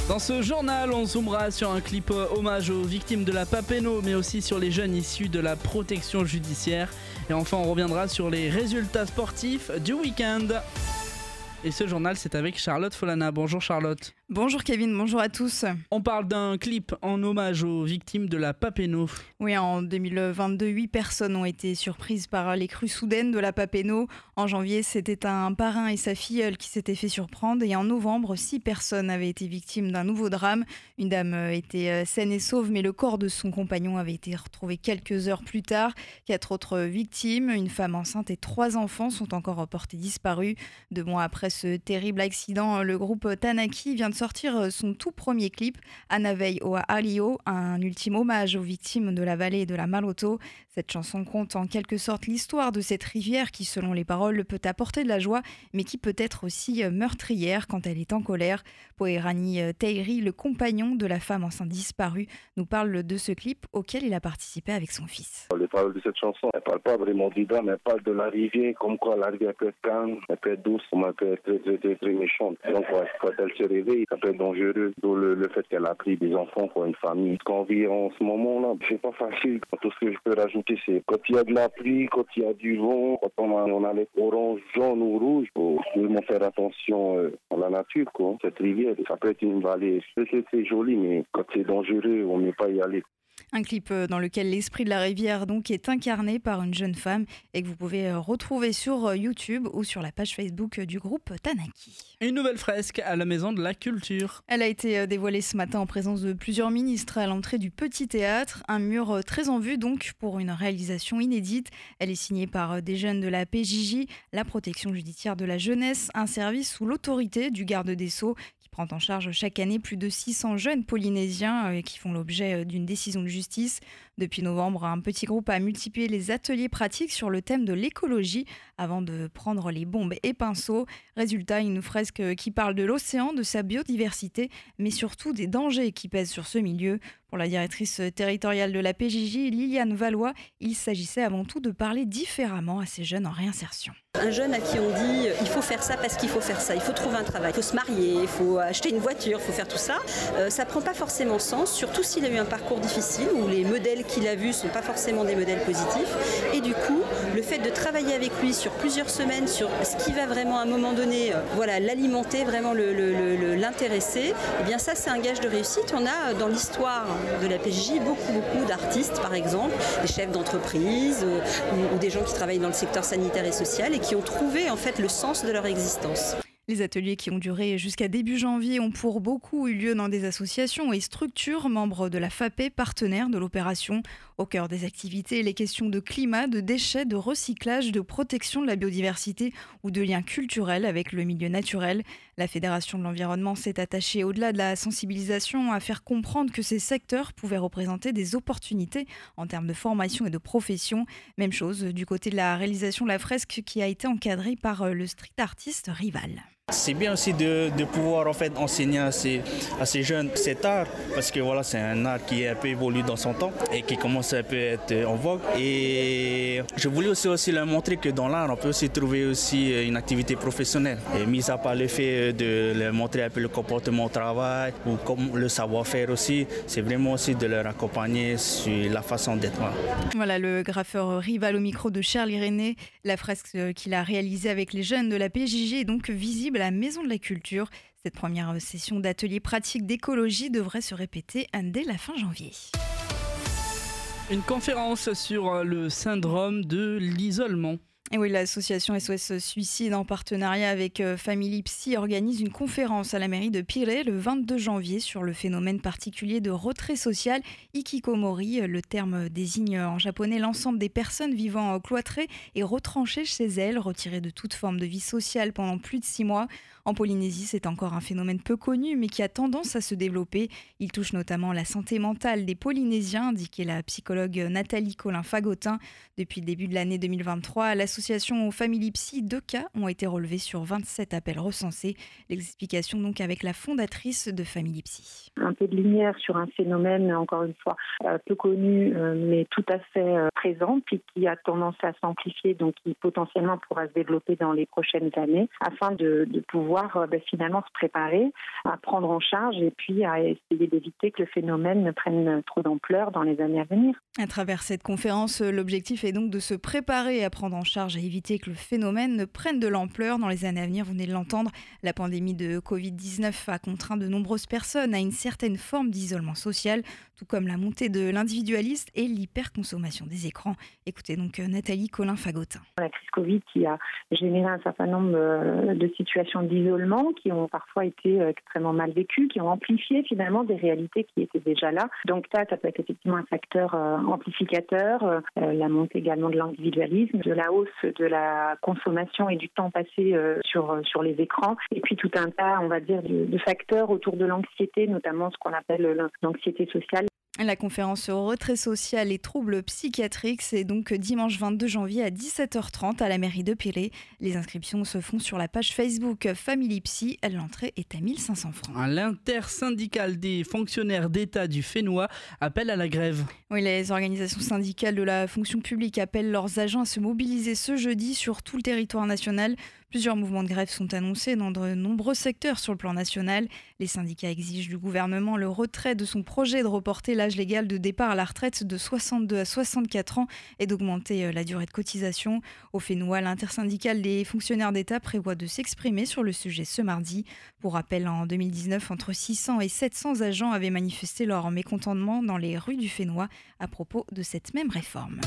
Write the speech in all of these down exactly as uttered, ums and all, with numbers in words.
Dans ce journal, on zoomera sur un clip hommage aux victimes de la Papeno, mais aussi sur les jeunes issus de la protection judiciaire. Et enfin, on reviendra sur les résultats sportifs du week-end. Et ce journal, c'est avec Charlotte Folana. Bonjour Charlotte. Bonjour Kevin, bonjour à tous. On parle d'un clip en hommage aux victimes de la Papeno. Oui, en deux mille vingt-deux, huit personnes ont été surprises par les crues soudaines de la Papeno. En janvier, c'était un parrain et sa filleule qui s'étaient fait surprendre. Et en novembre, six personnes avaient été victimes d'un nouveau drame. Une dame était saine et sauve, mais le corps de son compagnon avait été retrouvé quelques heures plus tard. Quatre autres victimes, une femme enceinte et trois enfants, sont encore portés disparus. Deux mois après ce terrible accident, le groupe Tanaki vient de sortir son tout premier clip, Anavei Oa Alio, un ultime hommage aux victimes de la vallée de la Maloto. Cette chanson compte en quelque sorte l'histoire de cette rivière qui, selon les paroles, peut apporter de la joie, mais qui peut être aussi meurtrière quand elle est en colère. Poerani Teiri, le compagnon de la femme enceinte disparue, nous parle de ce clip auquel il a participé avec son fils. Les paroles de cette chanson, elle ne parle pas vraiment du drame, elle parle de la rivière, comme quoi la rivière peut être calme, elle peut être douce, comme elle peut être très, très, très, très méchante. Donc, quand elle se réveille, ça peut être dangereux. D'où le, le fait qu'elle a pris des enfants pour une famille. Ce qu'on vit en ce moment-là, c'est pas facile. Tout ce que je peux rajouter, c'est quand il y a de la pluie, quand il y a du vent, quand on a, on a les orange, jaune ou rouge, il faut vraiment faire attention euh, à la nature, quoi. Cette rivière, ça peut être une vallée, c'est très joli, mais quand c'est dangereux, on ne peut pas y aller. Un clip dans lequel l'esprit de la rivière donc est incarné par une jeune femme et que vous pouvez retrouver sur YouTube ou sur la page Facebook du groupe Tanaki. Une nouvelle fresque à la Maison de la Culture. Elle a été dévoilée ce matin en présence de plusieurs ministres à l'entrée du Petit Théâtre. Un mur très en vue donc pour une réalisation inédite. Elle est signée par des jeunes de la P J J, la protection judiciaire de la jeunesse, un service sous l'autorité du garde des Sceaux qui prend en charge chaque année plus de six cents jeunes polynésiens qui font l'objet d'une décision de justice. Depuis novembre, un petit groupe a multiplié les ateliers pratiques sur le thème de l'écologie avant de prendre les bombes et pinceaux. Résultat, une fresque qui parle de l'océan, de sa biodiversité, mais surtout des dangers qui pèsent sur ce milieu. Pour la directrice territoriale de la P J J, Liliane Valois, il s'agissait avant tout de parler différemment à ces jeunes en réinsertion. Un jeune à qui on dit il faut faire ça parce qu'il faut faire ça, il faut trouver un travail, il faut se marier, il faut acheter une voiture, il faut faire tout ça, euh, ça prend pas forcément sens, surtout s'il a eu un parcours difficile où les modèles qu'il a vus ne sont pas forcément des modèles positifs. Et du coup, le fait de travailler avec lui sur plusieurs semaines sur ce qui va vraiment à un moment donné euh, voilà, l'alimenter, vraiment le, le, le, l'intéresser, eh bien ça c'est un gage de réussite. On a dans l'histoire de la P J J beaucoup beaucoup d'artistes par exemple, des chefs d'entreprise euh, ou, ou des gens qui travaillent dans le secteur sanitaire et social et qui ont trouvé en fait le sens de leur existence. Les ateliers qui ont duré jusqu'à début janvier ont pour beaucoup eu lieu dans des associations et structures membres de la F A P, partenaires de l'opération. Au cœur des activités, les questions de climat, de déchets, de recyclage, de protection de la biodiversité ou de liens culturels avec le milieu naturel. La Fédération de l'environnement s'est attachée, au-delà de la sensibilisation, à faire comprendre que ces secteurs pouvaient représenter des opportunités en termes de formation et de profession. Même chose du côté de la réalisation de la fresque qui a été encadrée par le street artiste Rival. C'est bien aussi de, de pouvoir en fait enseigner à ces, à ces jeunes cet art parce que voilà, c'est un art qui est un peu évolué dans son temps et qui commence à un peu être en vogue. Et je voulais aussi, aussi leur montrer que dans l'art, on peut aussi trouver aussi une activité professionnelle. Et mis à part le fait de leur montrer un peu le comportement au travail ou comme le savoir-faire aussi, c'est vraiment aussi de leur accompagner sur la façon d'être. Voilà le graffeur Rival au micro de Charlie René. La fresque qu'il a réalisée avec les jeunes de la P J J est donc visible à la Maison de la Culture. Cette première session d'atelier pratique d'écologie devrait se répéter dès la fin janvier. Une conférence sur le syndrome de l'isolement. Et oui, l'association S O S Suicide, en partenariat avec Family Psy, organise une conférence à la mairie de Pirée le vingt-deux janvier sur le phénomène particulier de retrait social, hikikomori. Le terme désigne en japonais l'ensemble des personnes vivant cloîtrées et retranchées chez elles, retirées de toute forme de vie sociale pendant plus de six mois. En Polynésie, c'est encore un phénomène peu connu, mais qui a tendance à se développer. Il touche notamment la santé mentale des Polynésiens, indiquait la psychologue Nathalie Colin-Fagotin. Depuis le début de l'année deux mille vingt-trois, à l'association Family Psy, deux cas ont été relevés sur vingt-sept appels recensés. L'explication donc avec la fondatrice de Family Psy. Un peu de lumière sur un phénomène, encore une fois, euh, peu connu, euh, mais tout à fait euh, présent, puis qui a tendance à s'amplifier, donc qui potentiellement pourra se développer dans les prochaines années, afin de, de pouvoir pouvoir euh, ben, finalement se préparer à prendre en charge et puis à essayer d'éviter que le phénomène ne prenne trop d'ampleur dans les années à venir. À travers cette conférence, l'objectif est donc de se préparer à prendre en charge et éviter que le phénomène ne prenne de l'ampleur dans les années à venir. Vous venez de l'entendre, la pandémie de covid dix-neuf a contraint de nombreuses personnes à une certaine forme d'isolement social, tout comme la montée de l'individualisme et l'hyperconsommation des écrans. Écoutez donc Nathalie Colin-Fagotin. La crise Covid qui a généré un certain nombre de situations d'isolement qui ont parfois été extrêmement mal vécues, qui ont amplifié finalement des réalités qui étaient déjà là. Donc ça, ça peut être effectivement un facteur amplificateur, euh, la montée également de l'individualisme, de la hausse de la consommation et du temps passé euh, sur, sur les écrans, et puis tout un tas, on va dire, de, de facteurs autour de l'anxiété, notamment ce qu'on appelle l'anxiété sociale. La conférence Retrait social et troubles psychiatriques, c'est donc dimanche vingt-deux janvier à dix-sept heures trente à la mairie de Pirée. Les inscriptions se font sur la page Facebook Family Psy. L'entrée est à mille cinq cents francs. L'intersyndicale des fonctionnaires d'État du Fénois appelle à la grève. Oui, les organisations syndicales de la fonction publique appellent leurs agents à se mobiliser ce jeudi sur tout le territoire national. Plusieurs mouvements de grève sont annoncés dans de nombreux secteurs sur le plan national. Les syndicats exigent du gouvernement le retrait de son projet de reporter l'âge légal de départ à la retraite de soixante-deux à soixante-quatre ans et d'augmenter la durée de cotisation. Au Fénois, l'intersyndicale des fonctionnaires d'État prévoit de s'exprimer sur le sujet ce mardi. Pour rappel, en deux mille dix-neuf, entre six cents et sept cents agents avaient manifesté leur mécontentement dans les rues du Fénois à propos de cette même réforme.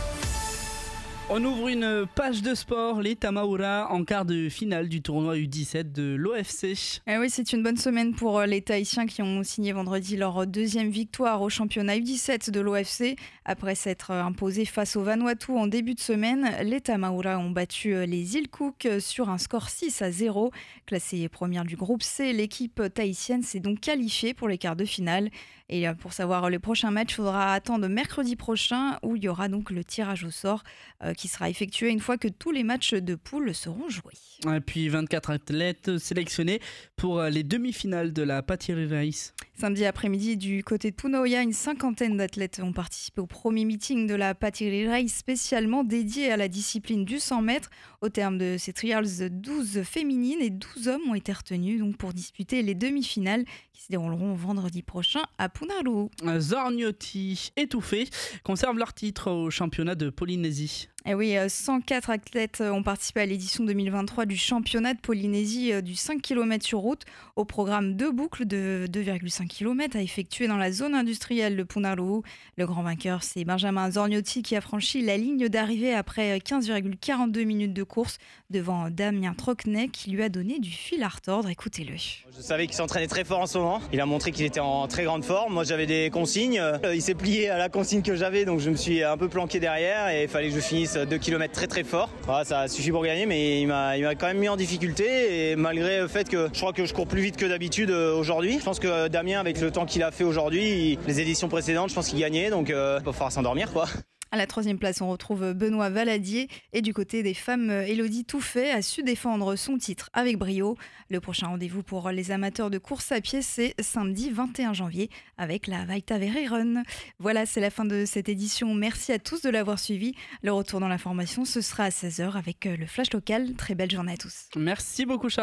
On ouvre une page de sport, les Tamaura en quart de finale du tournoi U dix-sept de l'O F C. Eh oui, c'est une bonne semaine pour les Tahitiens qui ont signé vendredi leur deuxième victoire au championnat U dix-sept de l'O F C. Après s'être imposés face au Vanuatu en début de semaine, les Tamaura ont battu les îles Cook sur un score six à zéro. Classée première du groupe C, l'équipe tahitienne s'est donc qualifiée pour les quarts de finale. Et pour savoir les prochains matchs, il faudra attendre mercredi prochain où il y aura donc le tirage au sort euh, qui sera effectué une fois que tous les matchs de poule seront joués. Et puis vingt-quatre athlètes sélectionnés pour les demi-finales de la Patiri Race. Samedi après-midi, du côté de Punoya, une cinquantaine d'athlètes ont participé au premier meeting de la Patiri Race spécialement dédié à la discipline du cent mètres. Au terme de ces trials, douze féminines et douze hommes ont été retenus donc, pour disputer les demi-finales qui se dérouleront vendredi prochain à Punaru. Zorniotti, étouffés, conservent leur titre au championnat de Polynésie. Et oui, cent quatre athlètes ont participé à l'édition deux mille vingt-trois du championnat de Polynésie du cinq kilomètres sur route. Au programme deux boucles de deux virgule cinq kilomètres à effectuer dans la zone industrielle de Punaru. Le grand vainqueur, c'est Benjamin Zorniotti qui a franchi la ligne d'arrivée après quinze virgule quarante-deux minutes de course devant Damien Trocnet qui lui a donné du fil à retordre. Écoutez-le. Je savais qu'il s'entraînait très fort en ce moment. Il a montré qu'il était en très grande forme. Moi, j'avais des consignes. Il s'est plié à la consigne que j'avais, donc je me suis un peu planqué derrière et il fallait que je finisse deux kilomètres très très fort. Voilà, ça a suffi pour gagner, mais il m'a, il m'a quand même mis en difficulté et malgré le fait que je crois que je cours plus vite que d'habitude aujourd'hui. Je pense que Damien, avec le temps qu'il a fait aujourd'hui, les éditions précédentes, je pense qu'il gagnait, donc euh, il va falloir s'endormir quoi. À la troisième place, on retrouve Benoît Valadier et du côté des femmes, Élodie Touffet a su défendre son titre avec brio. Le prochain rendez-vous pour les amateurs de course à pied, c'est samedi vingt et un janvier avec la Vaitavere Run. Voilà, c'est la fin de cette édition. Merci à tous de l'avoir suivi. Le retour dans l'information, ce sera à seize heures avec le Flash Local. Très belle journée à tous. Merci beaucoup, Charles.